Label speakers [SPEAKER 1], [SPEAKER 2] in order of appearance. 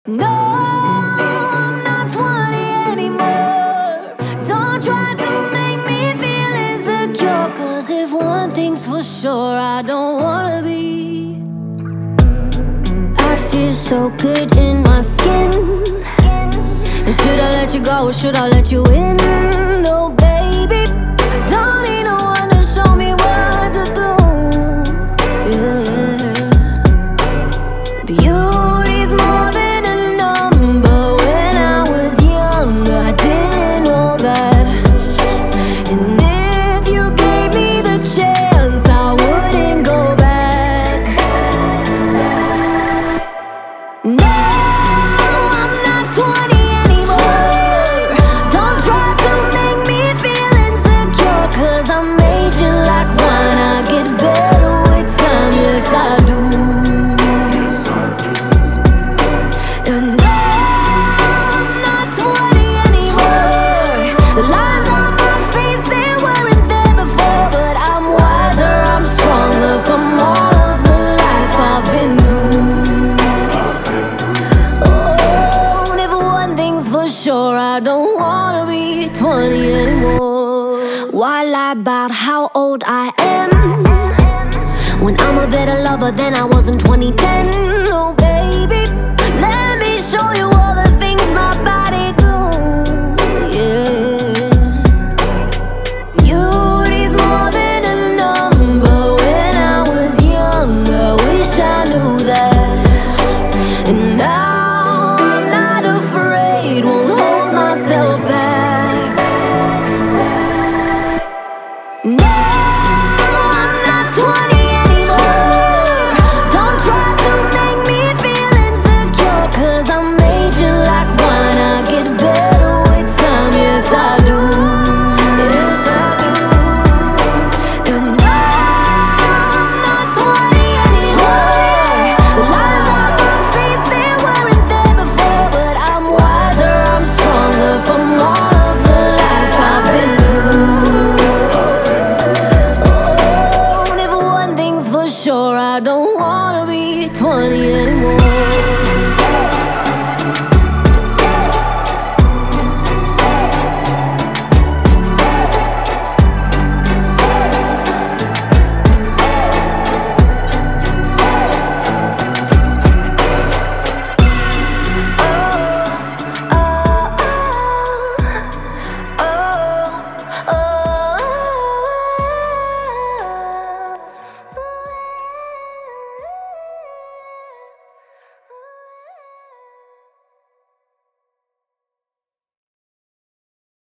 [SPEAKER 1] No, I'm not 20 anymore. Don't try to make me feel insecure. Cause if one thing's for sure, I don't wanna be. I feel so good in my skin. And should I let you go or should I let you in? No, baby, don't need no one to show me what to do. Yeah. Beauty's more than a number. When I was young, I didn't know that. And if you gave me the chance, I wouldn't go back. No, I'm not 20 anymore. Don't try to make me feel insecure. Cause I'm aging like wine. I get better with time, yes I do. And no, I'm not 20 anymore. The lines on my face, they weren't there before. But I'm wiser, I'm stronger from all of the life I've been through. Oh, and if one thing's for sure, I don't wanna be 20 anymore. Why lie about how old I am when I'm a better lover than I was in 2010? Oh,